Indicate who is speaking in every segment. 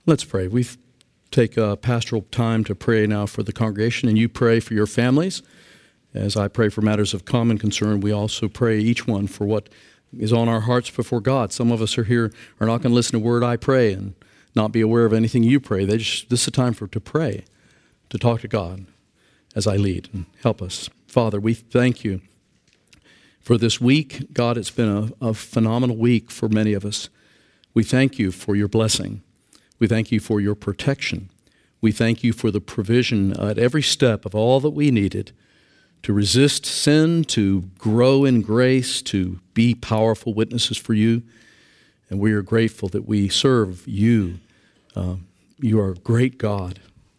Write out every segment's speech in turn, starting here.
Speaker 1: Let's pray. We take pastoral time to pray now for the congregation, and you pray for your families. As I pray for matters of common concern, we also pray each one for what is on our hearts before God. Some of us are here are not going to listen to a word I pray and not be aware of anything you pray. This is a time to pray, to talk to God as I lead, and help us. Father, we thank you for this week. God, it's been a phenomenal week for many of us. We thank you for your blessing. We thank you for your protection. We thank you for the provision at every step of all that we needed to resist sin, to grow in grace, to be powerful witnesses for you. And we are grateful that we serve you. You are a great God,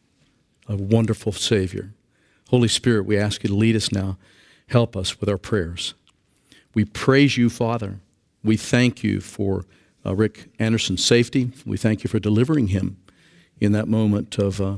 Speaker 1: a wonderful Savior. Holy Spirit, we ask you to lead us now. Help us with our prayers. We praise you, Father. We thank you for Rick Anderson's safety. We thank you for delivering him in that moment of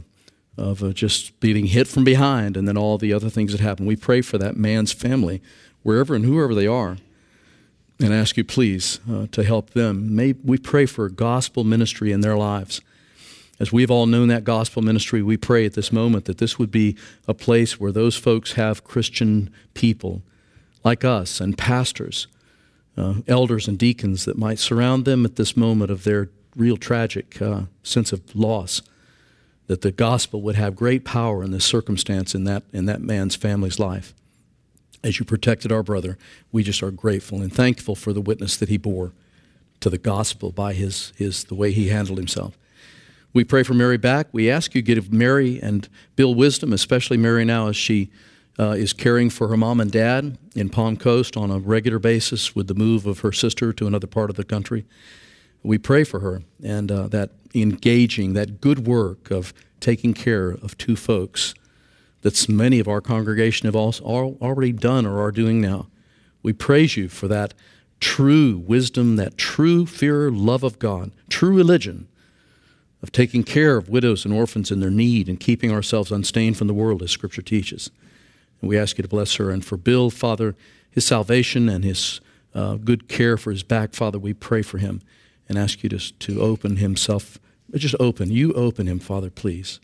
Speaker 1: just being hit from behind and then all the other things that happened. We pray for that man's family, wherever and whoever they are, and ask you, please, to help them. We pray for gospel ministry in their lives. As we've all known that gospel ministry, we pray at this moment that this would be a place where those folks have Christian people like us and pastors, elders and deacons that might surround them at this moment of their real tragic sense of loss, that the gospel would have great power in this circumstance in that man's family's life. As you protected our brother, we just are grateful and thankful for the witness that he bore to the gospel by the way he handled himself. We pray for Mary back. We ask you to give Mary and Bill wisdom, especially Mary now as she is caring for her mom and dad in Palm Coast on a regular basis with the move of her sister to another part of the country. We pray for her and that engaging, that good work of taking care of two folks that many of our congregation have already done or are doing now. We praise you for that true wisdom, that true fear, love of God, true religion of taking care of widows and orphans in their need and keeping ourselves unstained from the world as Scripture teaches. And we ask you to bless her. And for Bill, Father, his salvation and his good care for his back, Father, we pray for him and ask you to open himself. You open him, Father, please.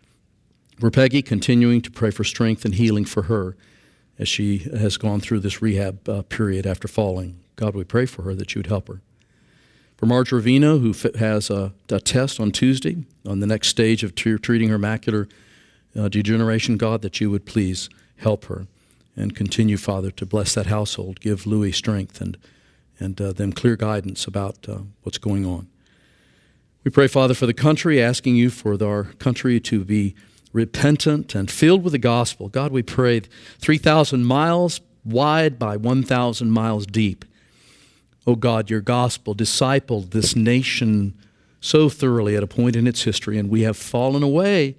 Speaker 1: For Peggy, continuing to pray for strength and healing for her as she has gone through this rehab period after falling. God, we pray for her that you would help her. For Marge Ravino, who has a test on Tuesday on the next stage of treating her macular degeneration, God, that you would please help her and continue, Father, to bless that household. Give Louis strength and them clear guidance about what's going on. We pray, Father, for the country, asking you for our country to be repentant and filled with the gospel. God, we pray 3,000 miles wide by 1,000 miles deep. Oh God, your gospel discipled this nation so thoroughly at a point in its history, and we have fallen away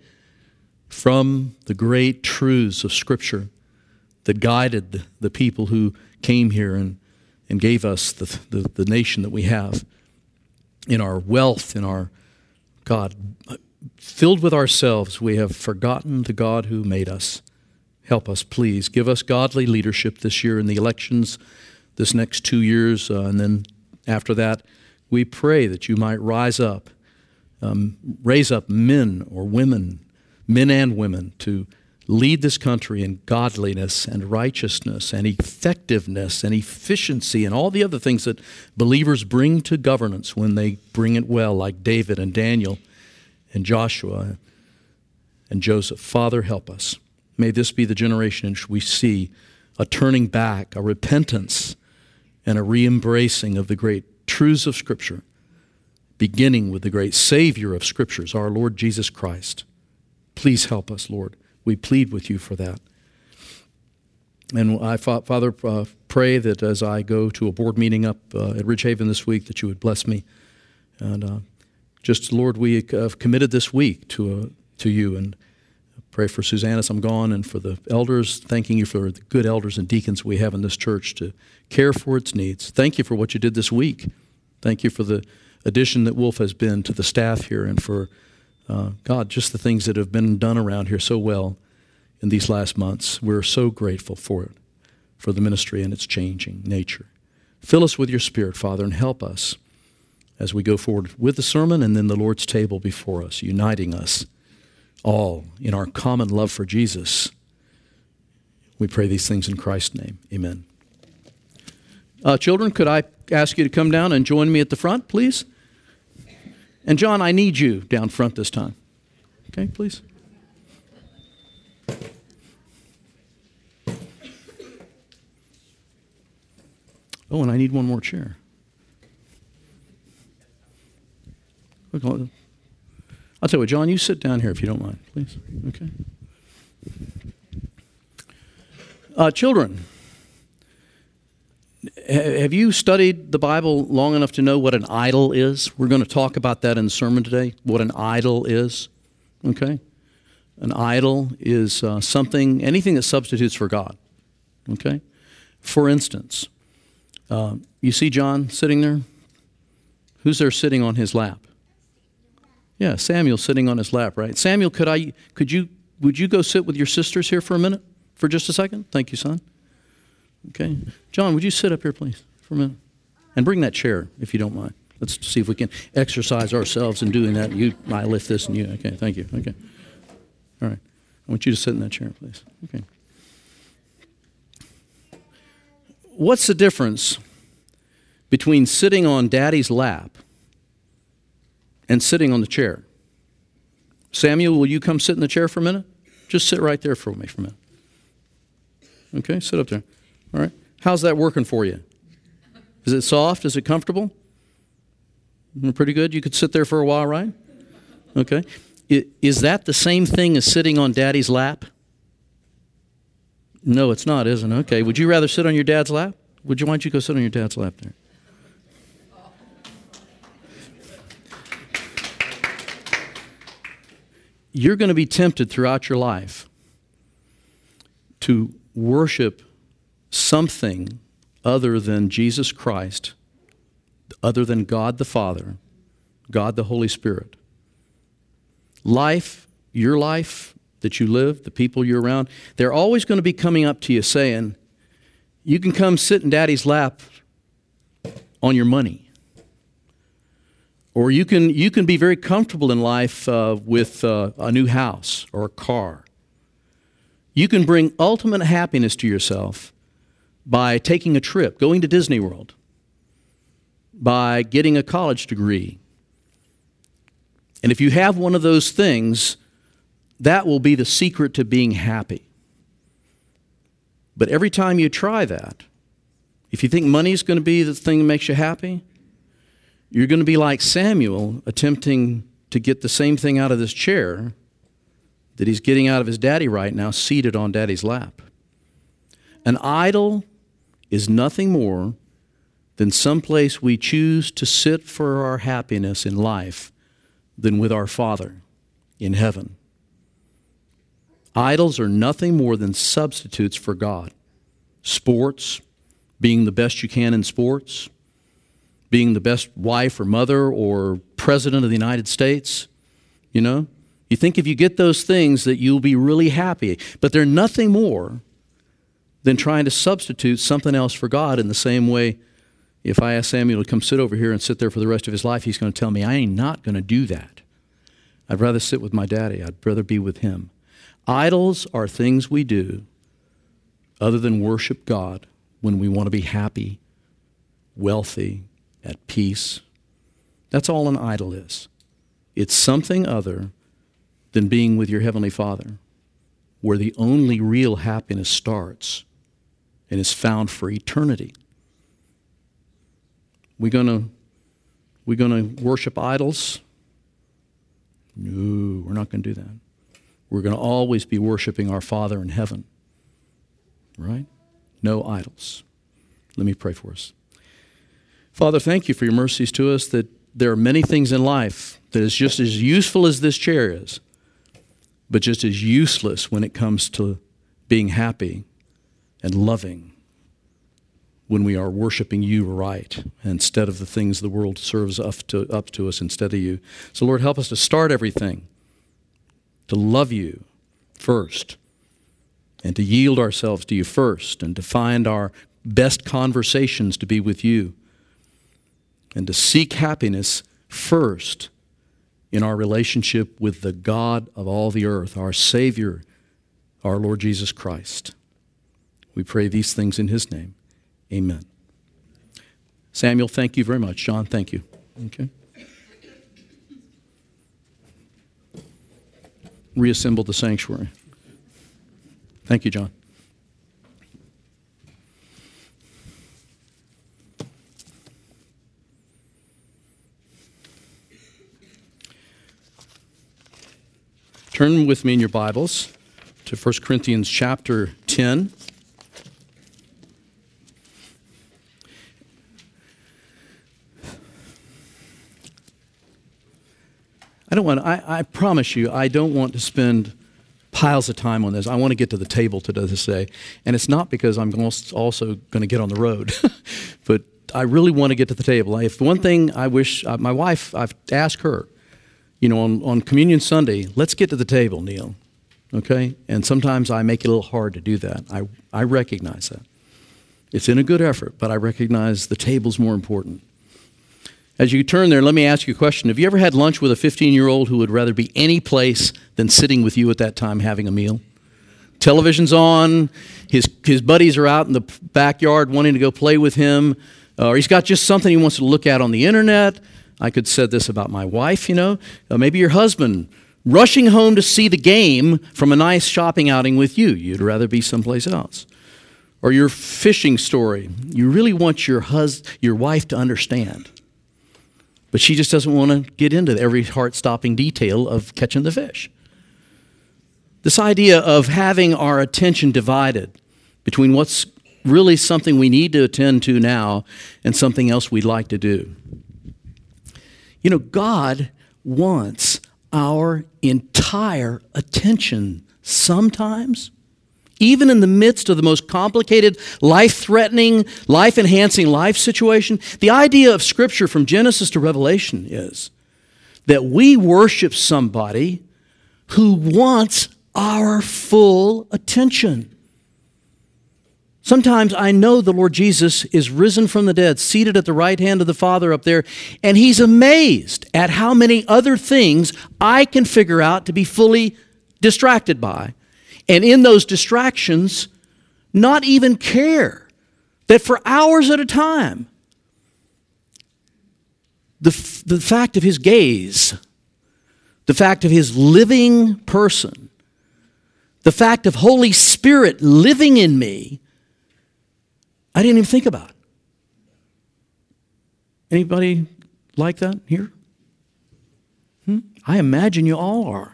Speaker 1: from the great truths of Scripture that guided the people who came here and gave us the nation that we have. In our wealth, in our, God, filled with ourselves, we have forgotten the God who made us. Help us, please. Give us godly leadership this year in the elections, this next 2 years, and then after that, we pray that you might raise up men or women, men and women, to lead this country in godliness and righteousness and effectiveness and efficiency and all the other things that believers bring to governance when they bring it well, like David and Daniel and Joshua and Joseph. Father, help us. May this be the generation in which we see a turning back, a repentance, and a re-embracing of the great truths of Scripture, beginning with the great Savior of Scriptures, our Lord Jesus Christ. Please help us, Lord. We plead with you for that. And I, Father, pray that as I go to a board meeting up at Ridgehaven this week, that you would bless me. And just, Lord, we have committed this week to you, and pray for Suzanne as I'm gone, and for the elders, thanking you for the good elders and deacons we have in this church to care for its needs. Thank you for what you did this week. Thank you for the addition that Wolf has been to the staff here, and for God, just the things that have been done around here so well in these last months. We're so grateful for it, for the ministry and its changing nature. Fill us with your Spirit, Father, and help us as we go forward with the sermon and then the Lord's table before us, uniting us all in our common love for Jesus. We pray these things in Christ's name. Amen. Children, could I ask you to come down and join me at the front, please? And John, I need you down front this time. Okay, please. Oh, and I need one more chair. I'll tell you what, John, you sit down here if you don't mind, please. Okay. Children, have you studied the Bible long enough to know what an idol is? We're going to talk about that in the sermon today, what an idol is. Okay? An idol is anything that substitutes for God. Okay? For instance, you see John sitting there? Who's there sitting on his lap? Yeah, Samuel's sitting on his lap, right? Samuel, would you go sit with your sisters here for a minute? For just a second? Thank you, son. Okay. John, would you sit up here, please, for a minute? And bring that chair, if you don't mind. Let's see if we can exercise ourselves in doing that. I lift this and you. Okay, thank you. Okay. All right. I want you to sit in that chair, please. Okay. What's the difference between sitting on Daddy's lap and sitting on the chair? Samuel, will you come sit in the chair for a minute? Just sit right there for me for a minute. Okay, sit up there. All right. How's that working for you? Is it soft? Is it comfortable? Pretty good? You could sit there for a while, right? Okay. Is that the same thing as sitting on Daddy's lap? No, it's not, isn't it? Okay. Would you rather sit on your dad's lap? Why don't you go sit on your dad's lap there? You're going to be tempted throughout your life to worship something other than Jesus Christ, other than God the Father, God the Holy Spirit. Life, your life that you live, the people you're around, they're always going to be coming up to you saying, you can come sit in Daddy's lap on your money. Or you can be very comfortable in life with a new house or a car. You can bring ultimate happiness to yourself by taking a trip, going to Disney World, by getting a college degree. And if you have one of those things, that will be the secret to being happy. But every time you try that, if you think money is going to be the thing that makes you happy, you're going to be like Samuel attempting to get the same thing out of this chair that he's getting out of his daddy right now, seated on Daddy's lap. An idol is nothing more than someplace we choose to sit for our happiness in life than with our Father in heaven. Idols are nothing more than substitutes for God. Sports, being the best you can in sports, being the best wife or mother or president of the United States, you know? You think if you get those things that you'll be really happy, but they're nothing more than trying to substitute something else for God. In the same way, if I ask Samuel to come sit over here and sit there for the rest of his life, he's going to tell me, I ain't not going to do that. I'd rather sit with my daddy. I'd rather be with him. Idols are things we do other than worship God when we want to be happy, wealthy, at peace. That's all an idol is. It's something other than being with your Heavenly Father, where the only real happiness starts and is found for eternity. We gonna worship idols? No, we're not going to do that. We're going to always be worshiping our Father in heaven, right? No idols. Let me pray for us. Father, thank you for your mercies to us, that there are many things in life that is just as useful as this chair is, but just as useless when it comes to being happy and loving when we are worshiping you right instead of the things the world serves up to us instead of you. So Lord, help us to start everything, to love you first, and to yield ourselves to you first, and to find our best conversations to be with you. and to seek happiness first in our relationship with the God of all the earth, our Savior, our Lord Jesus Christ. We pray these things in His name. Amen. Samuel, thank you very much. John, thank you. Okay. Reassemble the sanctuary. Thank you, John. Turn with me in your Bibles to 1 Corinthians chapter 10. I promise you, I don't want to spend piles of time on this. I want to get to the table today. And it's not because I'm also going to get on the road, but I really want to get to the table. If one thing I wish, my wife, I've asked her, on Communion Sunday, let's get to the table, Neil, okay? And sometimes I make it a little hard to do that. I recognize that. It's in a good effort, but I recognize the table's more important. As you turn there, let me ask you a question. Have you ever had lunch with a 15-year-old who would rather be any place than sitting with you at that time having a meal? Television's on, his buddies are out in the backyard wanting to go play with him, or he's got just something he wants to look at on the internet. I could say this about my wife, maybe your husband rushing home to see the game from a nice shopping outing with you. You'd rather be someplace else. Or your fishing story. You really want your wife to understand. But she just doesn't want to get into every heart-stopping detail of catching the fish. This idea of having our attention divided between what's really something we need to attend to now and something else we'd like to do. God wants our entire attention sometimes, even in the midst of the most complicated, life-threatening, life-enhancing life situation. The idea of Scripture from Genesis to Revelation is that we worship somebody who wants our full attention. Sometimes I know the Lord Jesus is risen from the dead, seated at the right hand of the Father up there, and He's amazed at how many other things I can figure out to be fully distracted by. And in those distractions, not even care that for hours at a time, the fact of His gaze, the fact of His living person, the fact of Holy Spirit living in me, I didn't even think about. Anybody like that here? I imagine you all are.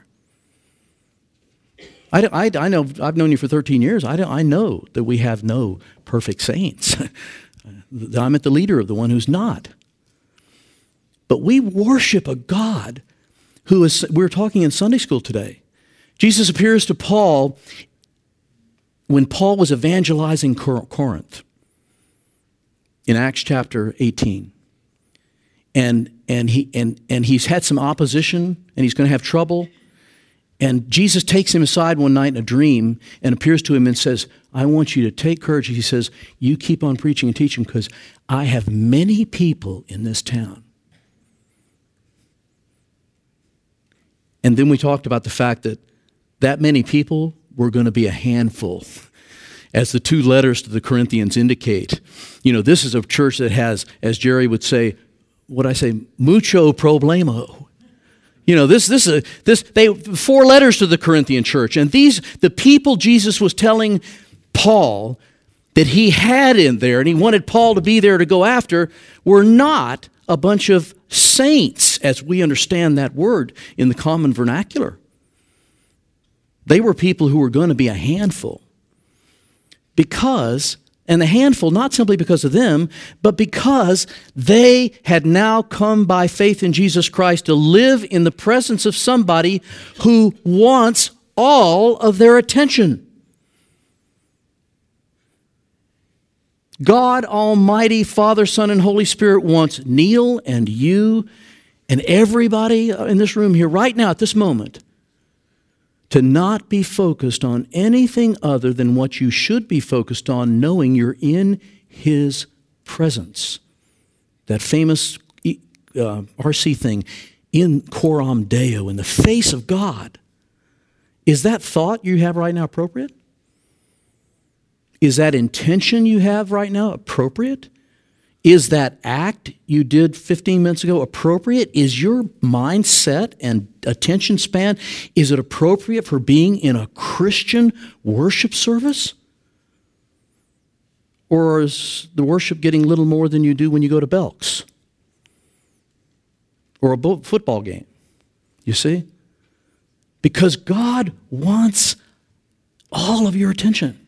Speaker 1: I know, I've known you for 13 years. I know that we have no perfect saints. I'm at the leader of the one who's not. But we worship a God who is, we were talking in Sunday school today. Jesus appears to Paul when Paul was evangelizing Corinth in Acts chapter 18. And he's had some opposition and he's going to have trouble. And Jesus takes him aside one night in a dream and appears to him and says, I want you to take courage. He says, you keep on preaching and teaching because I have many people in this town. And then we talked about the fact that many people were going to be a handful. As the two letters to the Corinthians indicate, this is a church that has, as Jerry would say, mucho problema. They 4 letters to the Corinthian church, and the people Jesus was telling Paul that he had in there, and he wanted Paul to be there to go after, were not a bunch of saints, as we understand that word in the common vernacular. They were people who were going to be a handful. And the handful, not simply because of them, but because they had now come by faith in Jesus Christ to live in the presence of somebody who wants all of their attention. God Almighty, Father, Son, and Holy Spirit wants Neil and you and everybody in this room here right now at this moment to not be focused on anything other than what you should be focused on, knowing you're in His presence. That famous RC thing, in coram Deo, in the face of God, is that thought you have right now appropriate? Is that intention you have right now appropriate? Is that act you did 15 minutes ago appropriate? Is your mindset and attention span, is it appropriate for being in a Christian worship service? Or is the worship getting little more than you do when you go to Belk's? Or a football game? You see? Because God wants all of your attention.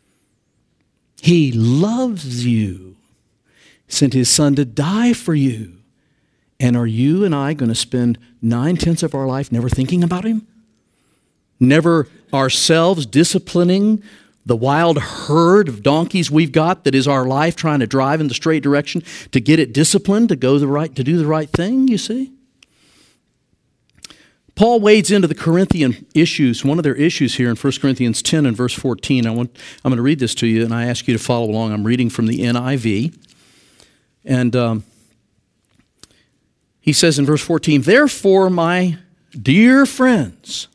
Speaker 1: He loves you, sent His Son to die for you. And are you and I going to spend 9/10 of our life never thinking about Him? Never ourselves disciplining the wild herd of donkeys we've got that is our life, trying to drive in the straight direction to get it disciplined, to do the right thing, you see? Paul wades into the Corinthian issues, one of their issues here in 1 Corinthians 10 and verse 14. I'm going to read this to you, and I ask you to follow along. I'm reading from the NIV. And he says in verse 14, "Therefore, my dear friends,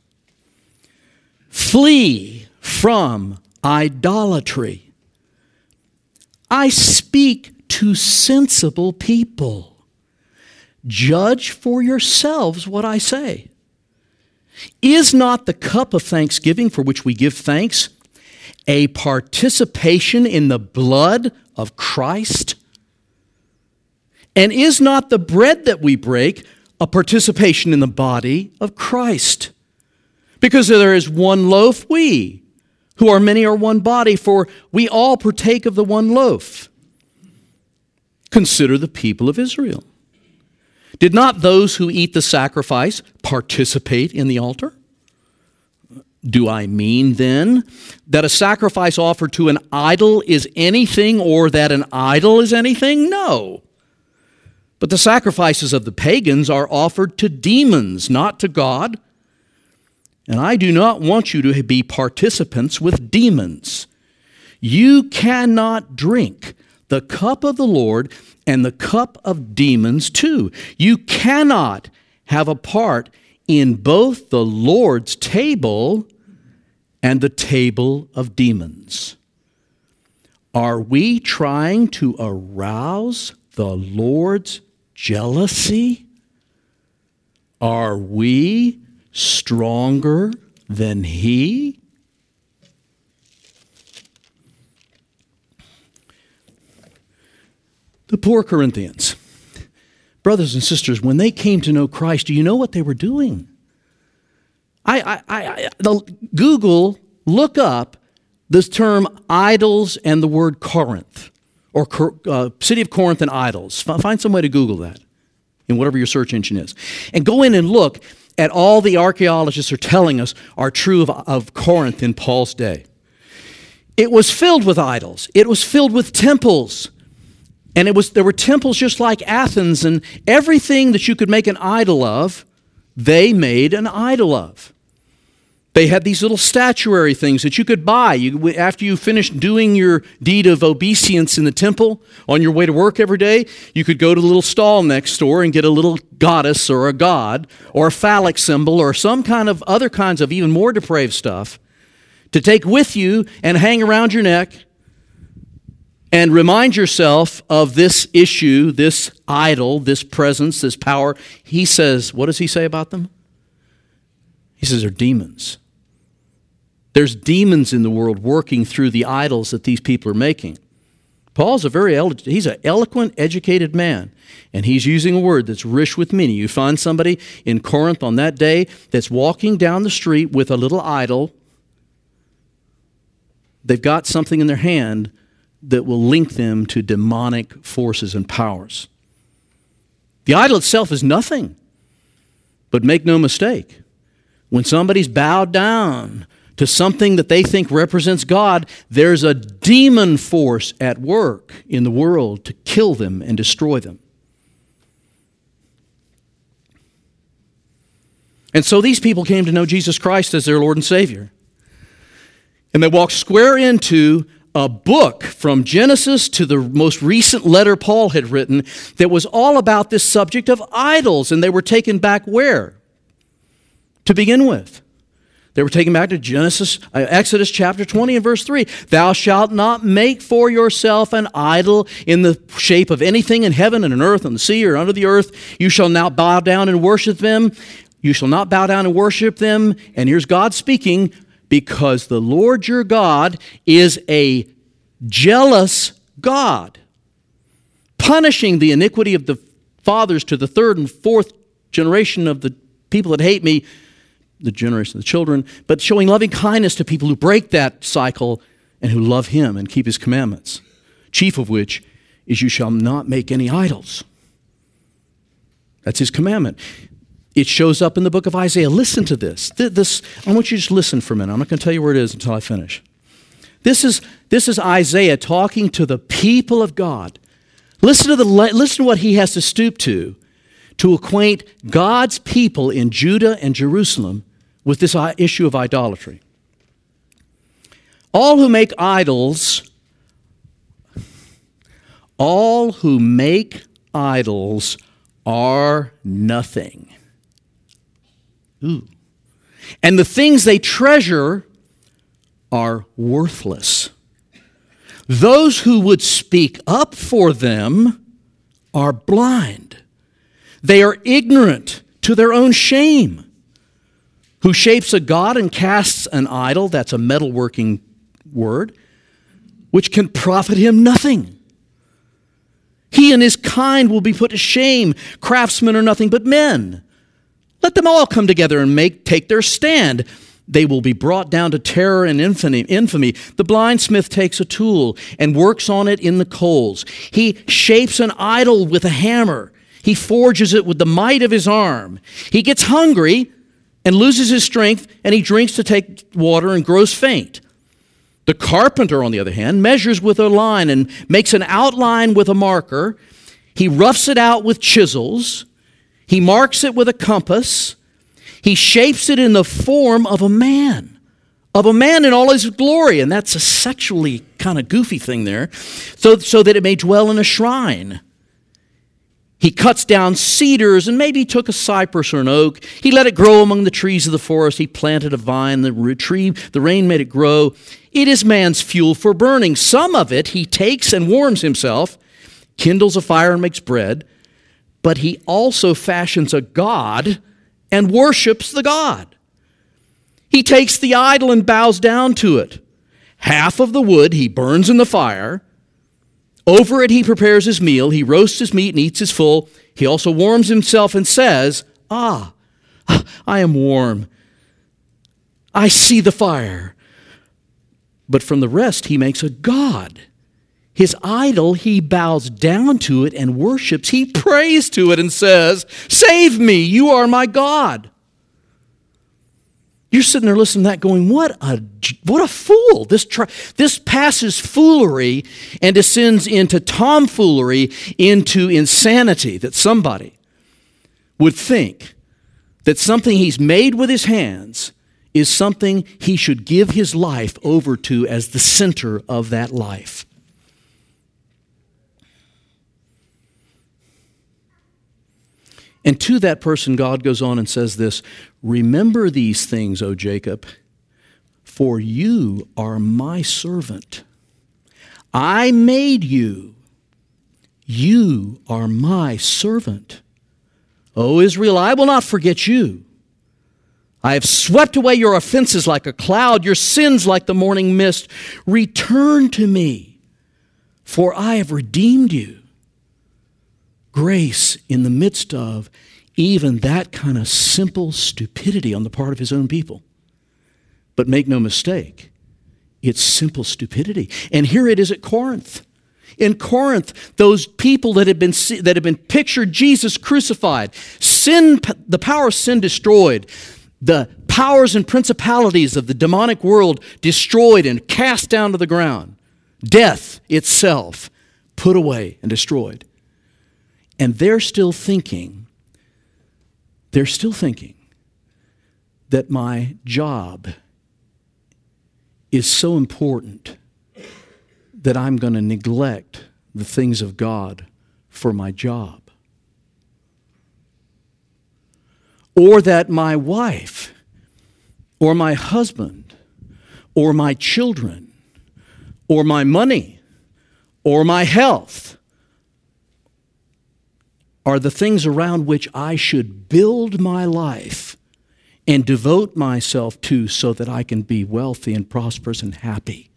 Speaker 1: flee from idolatry. I speak to sensible people. Judge for yourselves what I say. Is not the cup of thanksgiving for which we give thanks a participation in the blood of Christ? And is not the bread that we break a participation in the body of Christ? Because there is one loaf, we, who are many, are one body, for we all partake of the one loaf. Consider the people of Israel. Did not those who eat the sacrifice participate in the altar? Do I mean then that a sacrifice offered to an idol is anything, or that an idol is anything? No. But the sacrifices of the pagans are offered to demons, not to God. And I do not want you to be participants with demons. You cannot drink the cup of the Lord and the cup of demons too. You cannot have a part in both the Lord's table and the table of demons. Are we trying to arouse the Lord's jealousy? Are we stronger than He? The poor Corinthians, brothers and sisters, when they came to know Christ, do you know what they were doing? Google, look up this term idols and the word Corinth, or city of Corinth and idols. Find some way to Google that in whatever your search engine is. And go in and look at all the archaeologists are telling us are true of Corinth in Paul's day. It was filled with idols. It was filled with temples. And there were temples just like Athens, and everything that you could make an idol of, they made an idol of. They had these little statuary things that you could buy. After you finished doing your deed of obeisance in the temple on your way to work every day, you could go to the little stall next door and get a little goddess or a god or a phallic symbol or some kind of other kinds of even more depraved stuff to take with you and hang around your neck and remind yourself of this issue, this idol, this presence, this power. He says, what does he say about them? He says they're demons. There's demons in the world working through the idols that these people are making. Paul's he's an eloquent, educated man, and he's using a word that's rich with meaning. You find somebody in Corinth on that day that's walking down the street with a little idol. They've got something in their hand that will link them to demonic forces and powers. The idol itself is nothing, but make no mistake, when somebody's bowed down to something that they think represents God, there's a demon force at work in the world to kill them and destroy them. And so these people came to know Jesus Christ as their Lord and Savior. And they walked square into a book from Genesis to the most recent letter Paul had written that was all about this subject of idols, and they were taken back where? To begin with. They were taken back to Exodus chapter 20 and verse 3. Thou shalt not make for yourself an idol in the shape of anything in heaven and on earth and the sea or under the earth. You shall not bow down and worship them. You shall not bow down and worship them. And here's God speaking, because the Lord your God is a jealous God, punishing the iniquity of the fathers to the third and fourth generation of the people that hate me, the generation of the children, but showing loving kindness to people who break that cycle and who love him and keep his commandments, chief of which is you shall not make any idols. That's his commandment. It shows up in the book of Isaiah. Listen to this. I want you to just listen for a minute. I'm not going to tell you where it is until I finish. This is Isaiah talking to the people of God. Listen to what he has to stoop to acquaint God's people in Judah and Jerusalem with this issue of idolatry. All who make idols are nothing. Ooh. And the things they treasure are worthless. Those who would speak up for them are blind. They are ignorant to their own shame. Who shapes a god and casts an idol, that's a metalworking word, which can profit him nothing. He and his kind will be put to shame. Craftsmen are nothing but men. Let them all come together and take their stand. They will be brought down to terror and infamy. The blindsmith takes a tool and works on it in the coals. He shapes an idol with a hammer. He forges it with the might of his arm. He gets hungry and loses his strength, and he drinks to take water and grows faint. The carpenter, on the other hand, measures with a line and makes an outline with a marker. He roughs it out with chisels. He marks it with a compass. He shapes it in the form of a man in all his glory. And that's a sexually kind of goofy thing there, so that it may dwell in a shrine. He cuts down cedars and maybe took a cypress or an oak. He let it grow among the trees of the forest. He planted a vine. The rain made it grow. It is man's fuel for burning. Some of it he takes and warms himself, kindles a fire and makes bread. But he also fashions a god and worships the god. He takes the idol and bows down to it. Half of the wood he burns in the fire. Over it he prepares his meal. He roasts his meat and eats his full. He also warms himself and says, I am warm. I see the fire. But from the rest he makes a god. His idol, he bows down to it and worships. He prays to it and says, save me, you are my God. You're sitting there listening to that going, what a fool. This passes foolery and descends into tomfoolery, into insanity, that somebody would think that something he's made with his hands is something he should give his life over to as the center of that life. And to that person, God goes on and says this, remember these things, O Jacob, for you are my servant. I made you. You are my servant. O Israel, I will not forget you. I have swept away your offenses like a cloud, your sins like the morning mist. Return to me, for I have redeemed you. Grace in the midst of even that kind of simple stupidity on the part of his own people. But make no mistake, it's simple stupidity. And here it is at Corinth. In Corinth, those people that had been pictured Jesus crucified, sin, the power of sin destroyed, the powers and principalities of the demonic world destroyed and cast down to the ground, death itself put away and destroyed. And they're still thinking that my job is so important that I'm going to neglect the things of God for my job. Or that my wife or my husband or my children or my money or my health are the things around which I should build my life and devote myself to so that I can be wealthy and prosperous and happy.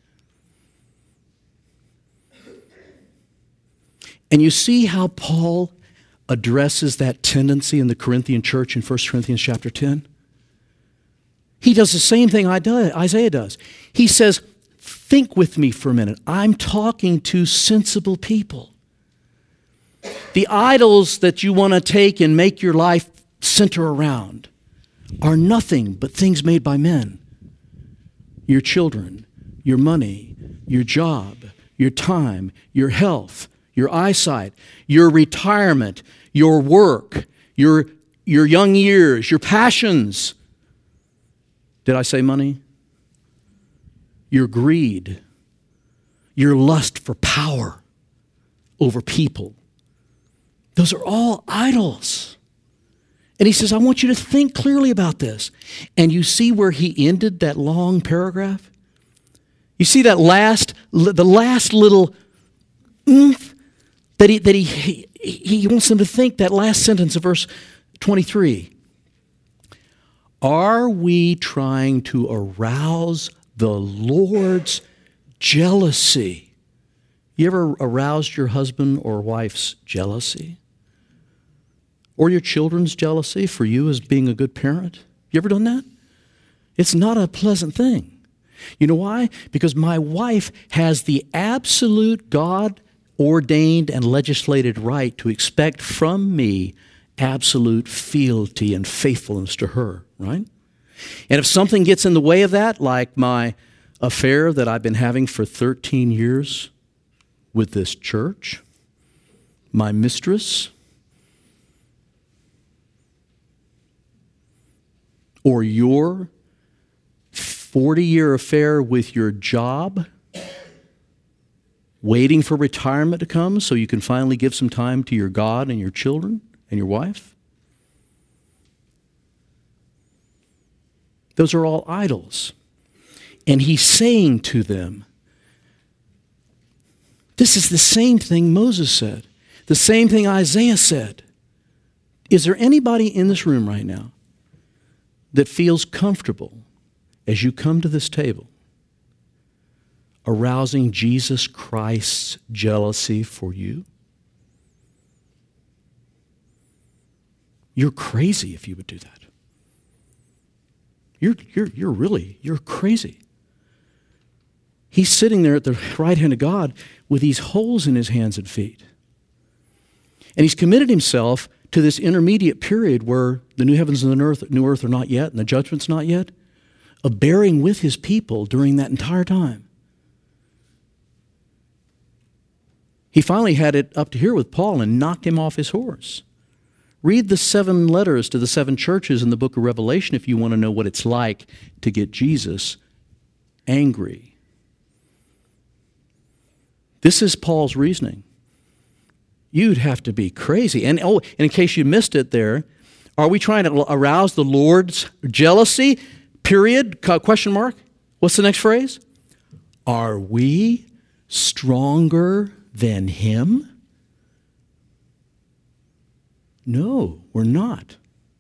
Speaker 1: And you see how Paul addresses that tendency in the Corinthian church in 1 Corinthians chapter 10? He does the same thing Isaiah does. He says, think with me for a minute. I'm talking to sensible people. The idols that you want to take and make your life center around are nothing but things made by men. Your children, your money, your job, your time, your health, your eyesight, your retirement, your work, your young years, your passions. Did I say money? Your greed, your lust for power over people. Those are all idols. And he says, I want you to think clearly about this. And you see where he ended that long paragraph? You see that the last little oomph that he wants them to think, that last sentence of verse 23. Are we trying to arouse the Lord's jealousy? You ever aroused your husband or wife's jealousy? Or your children's jealousy for you as being a good parent? You ever done that? It's not a pleasant thing. You know why? Because my wife has the absolute God-ordained and legislated right to expect from me absolute fealty and faithfulness to her, right? And if something gets in the way of that, like my affair that I've been having for 13 years with this church, my mistress, or your 40-year affair with your job, waiting for retirement to come so you can finally give some time to your God and your children and your wife, those are all idols. And he's saying to them, this is the same thing Moses said, the same thing Isaiah said. Is there anybody in this room right now that feels comfortable as you come to this table arousing Jesus Christ's jealousy for you? You're crazy if you would do that. You're crazy. He's sitting there at the right hand of God with these holes in his hands and feet. And he's committed himself to this intermediate period where the new heavens and the new earth are not yet, and the judgment's not yet, of bearing with his people during that entire time. He finally had it up to here with Paul and knocked him off his horse. Read the 7 letters to the 7 churches in the book of Revelation if you want to know what it's like to get Jesus angry. This is Paul's reasoning. You'd have to be crazy. And in case you missed it there, are we trying to arouse the Lord's jealousy? Period? Question mark? What's the next phrase? Are we stronger than him? No, we're not.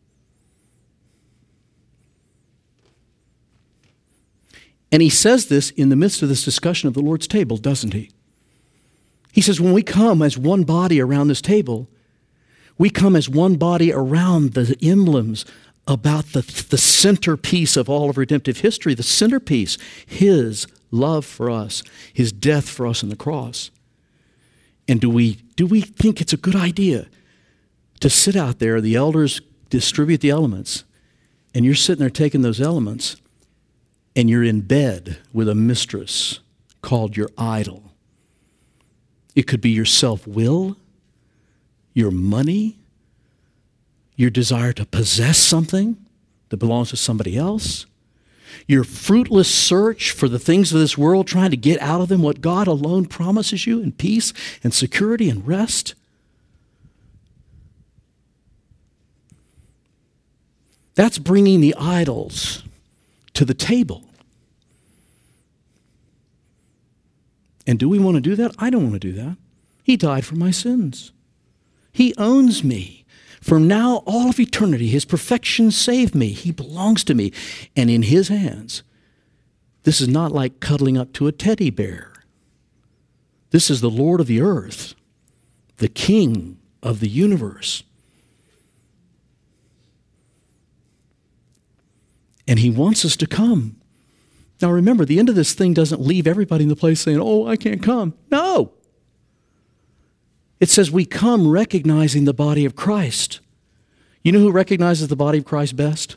Speaker 1: And he says this in the midst of this discussion of the Lord's table, doesn't he? He says, when we come as one body around this table, we come as one body around the emblems about the centerpiece of all of redemptive history, the centerpiece, his love for us, his death for us on the cross. And do we think it's a good idea to sit out there, the elders distribute the elements, and you're sitting there taking those elements, and you're in bed with a mistress called your idol? It could be your self-will, your money, your desire to possess something that belongs to somebody else. your fruitless search for the things of this world, trying to get out of them what God alone promises you in peace and security and rest? That's bringing the idols to the table. And do we want to do that? I don't want to do that. He died for my sins. He owns me. From now, all of eternity, His perfection saved me. He belongs to me. And in His hands, this is not like cuddling up to a teddy bear. This is the Lord of the earth, the King of the universe. And He wants us to come. Now remember, the end of this thing doesn't leave everybody in the place saying, oh, I can't come. No. It says we come recognizing the body of Christ. You know who recognizes the body of Christ best?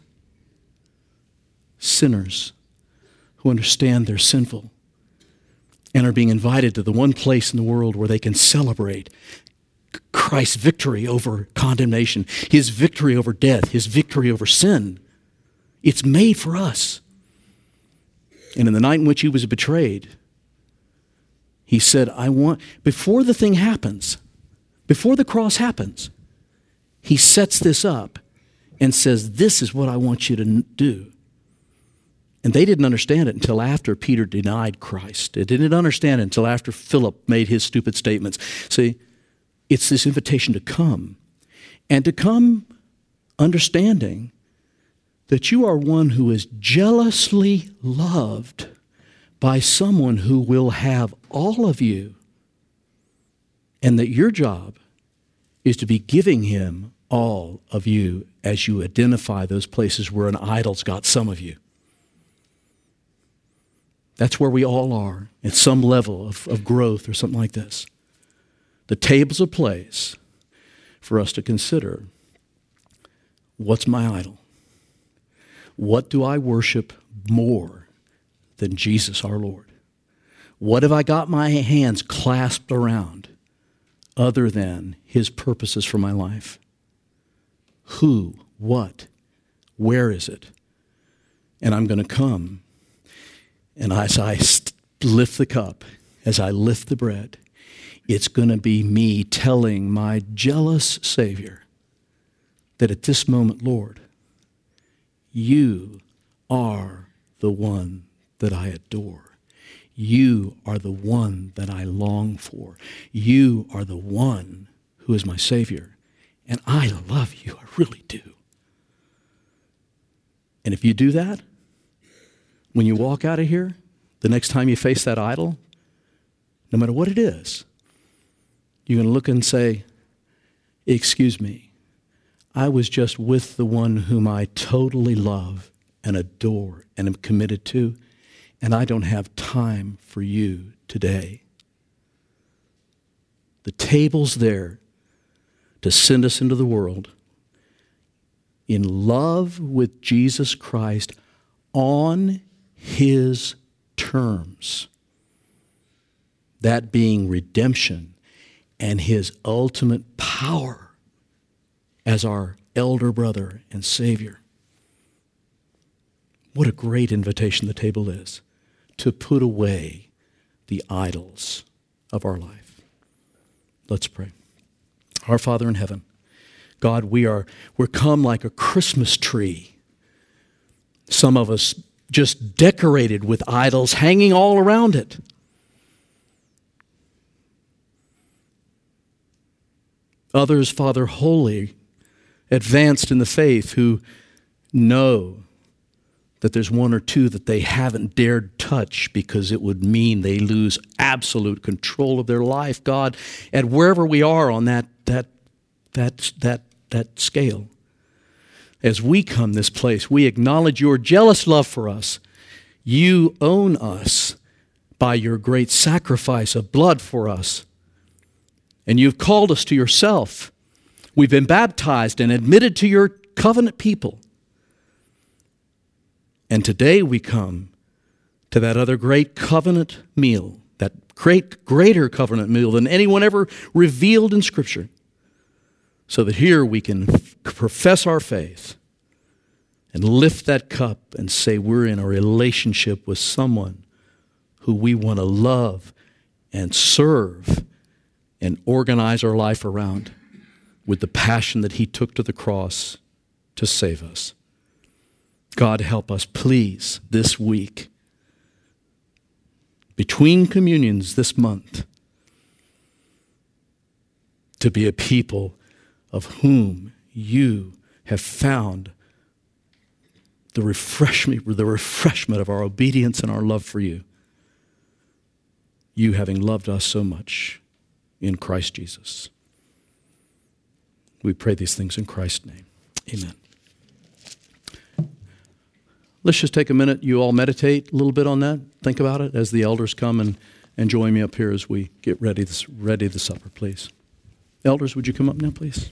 Speaker 1: Sinners who understand they're sinful and are being invited to the one place in the world where they can celebrate Christ's victory over condemnation, His victory over death, His victory over sin. It's made for us. And in the night in which He was betrayed, He said, before the thing happens, before the cross happens, He sets this up and says, this is what I want you to do. And they didn't understand it until after Peter denied Christ. They didn't understand it until after Philip made his stupid statements. See, it's this invitation to come, and to come understanding that you are one who is jealously loved by someone who will have all of you, and that your job is to be giving Him all of you as you identify those places where an idol's got some of you. That's where we all are at some level of growth or something like this. The table's a place for us to consider, what's my idol? What do I worship more than Jesus our Lord? What have I got my hands clasped around other than His purposes for my life? Who, what, where is it? And I'm going to come, and as I lift the cup, as I lift the bread, it's going to be me telling my jealous Savior that at this moment, Lord, You are the one that I adore. You are the one that I long for. You are the one who is my Savior. And I love You. I really do. And if you do that, when you walk out of here, the next time you face that idol, no matter what it is, you're going to look and say, excuse me, I was just with the one whom I totally love and adore and am committed to, and I don't have time for you today. The table's there to send us into the world in love with Jesus Christ on His terms. That being redemption and His ultimate power as our elder brother and Savior. What a great invitation the table is, to put away the idols of our life. Let's pray. Our Father in heaven, God, we're come like a Christmas tree. Some of us just decorated with idols hanging all around it. Others, Father, holy, advanced in the faith, who know that there's one or two that they haven't dared touch because it would mean they lose absolute control of their life, God, and wherever we are on that scale. As we come this place, we acknowledge Your jealous love for us. You own us by Your great sacrifice of blood for us. And You've called us to Yourself. We've been baptized and admitted to Your covenant people. And today we come to that other great covenant meal, that greater covenant meal than anyone ever revealed in Scripture, so that here we can profess our faith and lift that cup and say we're in a relationship with someone who we want to love and serve and organize our life around with the passion that he took to the cross to save us. God, help us, please, this week, between communions this month, to be a people of whom you have found the refreshment of our obedience and our love for you. You having loved us so much in Christ Jesus. We pray these things in Christ's name. Amen. Let's just take a minute. You all meditate a little bit on that. Think about it as the elders come and join me up here as we get ready the supper, please. Elders, would you come up now, please?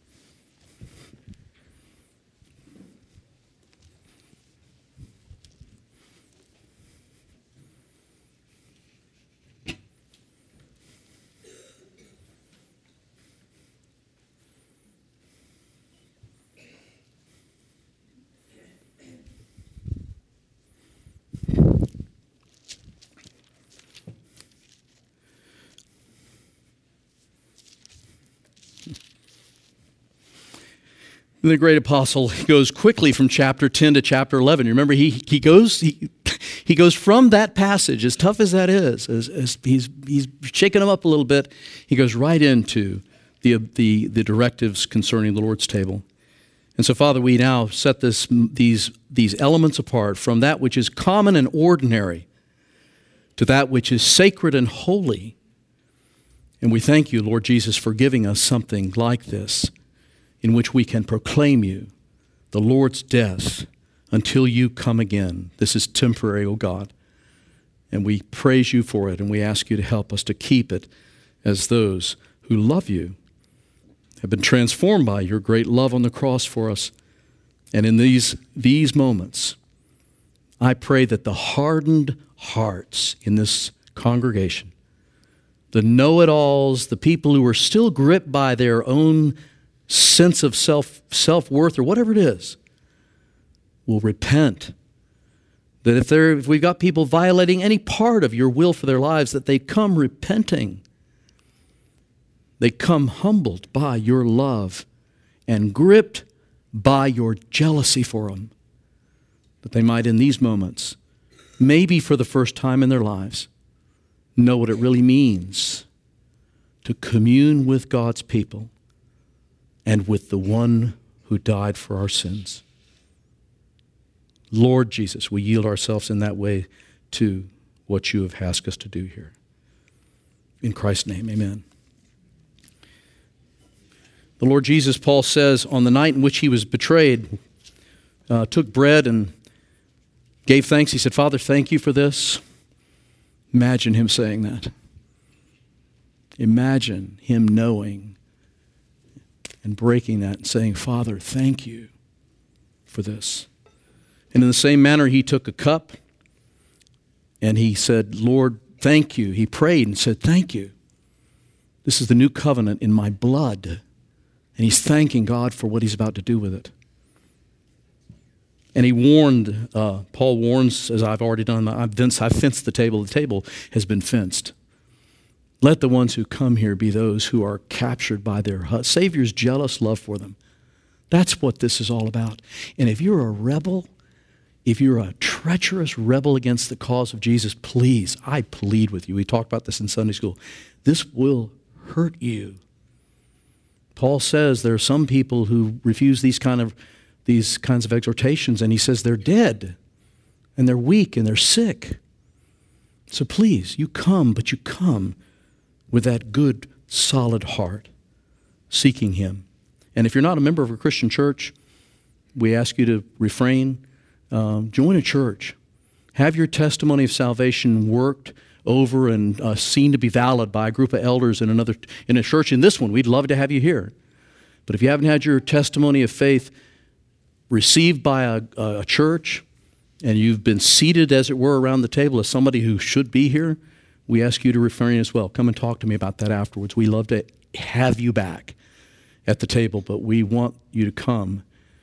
Speaker 1: The great apostle goes quickly from chapter 10 to chapter 11. You remember, he goes from that passage, as tough as that is, as he's shaking them up a little bit, he goes right into the directives concerning the Lord's table. And so, Father, we now set these elements apart from that which is common and ordinary to that which is sacred and holy. And we thank you, Lord Jesus, for giving us something like this, in which we can proclaim you, the Lord's death, until you come again. This is temporary, O God. And we praise you for it, and we ask you to help us to keep it as those who love you, have been transformed by your great love on the cross for us. And in these moments, I pray that the hardened hearts in this congregation, the know-it-alls, the people who are still gripped by their own sense of self-worth or whatever it is, will repent. That if we've got people violating any part of your will for their lives, that they come repenting. They come humbled by your love and gripped by your jealousy for them. That they might in these moments, maybe for the first time in their lives, know what it really means to commune with God's people and with the one who died for our sins. Lord Jesus, we yield ourselves in that way to what you have asked us to do here. In Christ's name, amen. The Lord Jesus, Paul says, on the night in which he was betrayed, took bread and gave thanks. He said, Father, thank you for this. Imagine him saying that. Imagine him knowing and breaking that and saying, Father, thank you for this. And in the same manner, he took a cup and he said, Lord, thank you. He prayed and said, thank you. This is the new covenant in my blood. And he's thanking God for what he's about to do with it. And he warned, Paul warns, as I've already done, I've fenced the table. The table has been fenced. Let the ones who come here be those who are captured by their Savior's jealous love for them. That's what this is all about. And if you're a rebel, if you're a treacherous rebel against the cause of Jesus, please, I plead with you. We talked about this in Sunday school. This will hurt you. Paul says there are some people who refuse these kinds of exhortations, and he says they're dead, and they're weak, and they're sick. So please, you come, but you come with that good, solid heart, seeking him. And if you're not a member of a Christian church, we ask you to refrain. Join a church. Have your testimony of salvation worked over and seen to be valid by a group of elders in a church. In this one, we'd love to have you here. But if you haven't had your testimony of faith received by a church, and you've been seated, as it were, around the table as somebody who should be here, we ask you to refrain as well. Come and talk to me about that afterwards. We love to have you back at the table, but we want you to come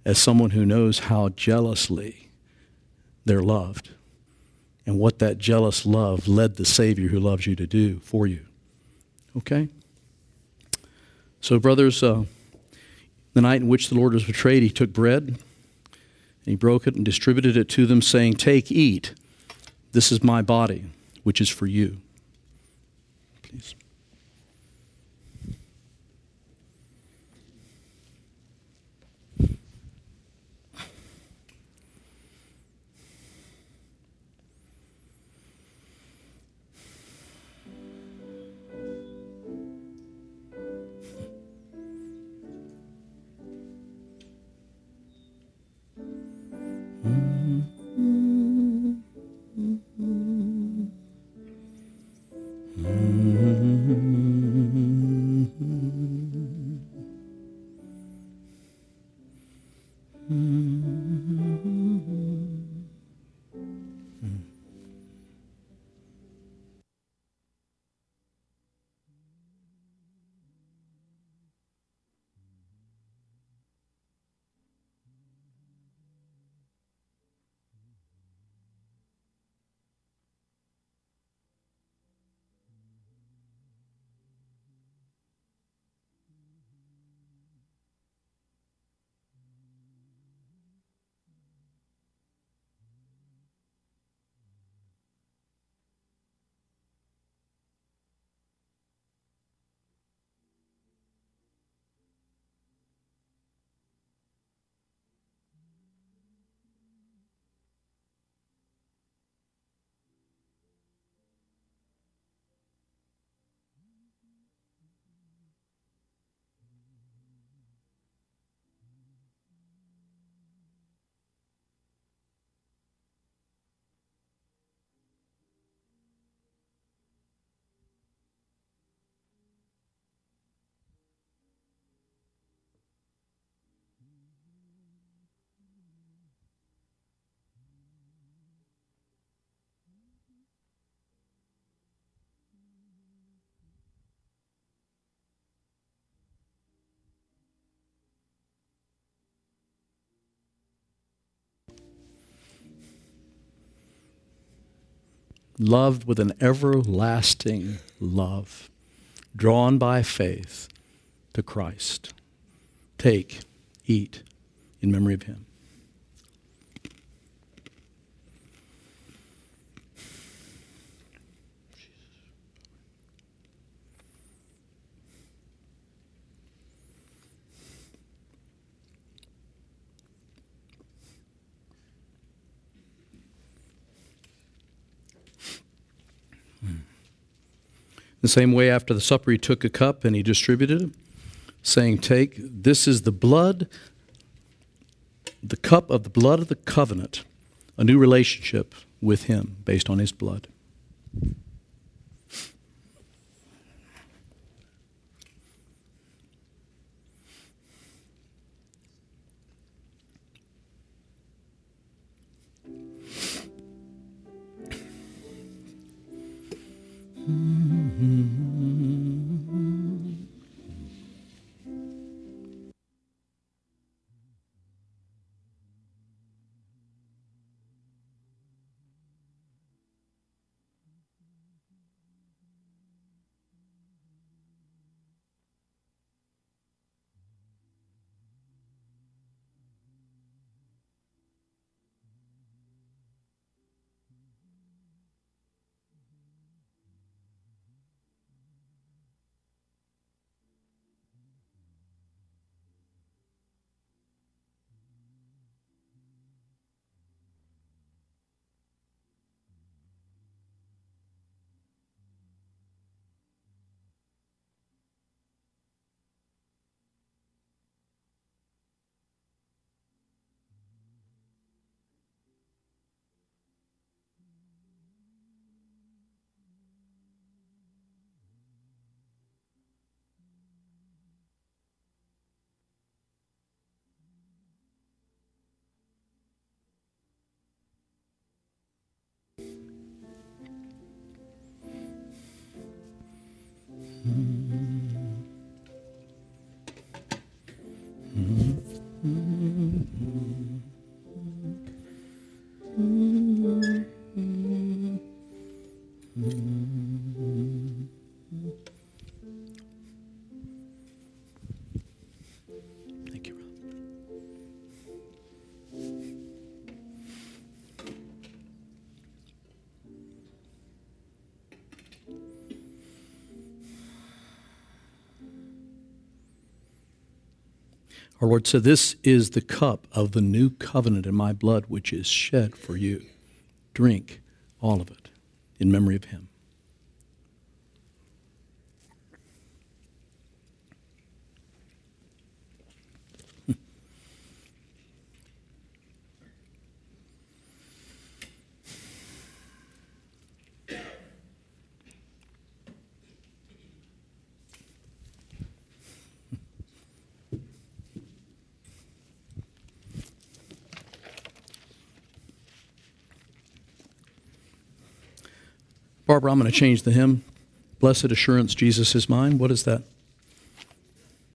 Speaker 1: as someone who knows how jealously they're loved and what that jealous love led the Savior who loves you to do for you. Okay? So, brothers, the night in which the Lord was betrayed, he took bread, and he broke it and distributed it to them, saying, "Take, eat. This is my body, which is for you." Please. Loved with an everlasting love, drawn by faith to Christ. Take, eat, in memory of him. The same way, after the supper, he took a cup and he distributed it, saying, "Take, this is the blood, the cup of the blood of the covenant, a new relationship with him based on his blood." Our Lord said, "This is the cup of the new covenant in my blood, which is shed for you. Drink all of it in memory of him." Barbara, I'm going to change the hymn. Blessed assurance, Jesus is mine. What is that?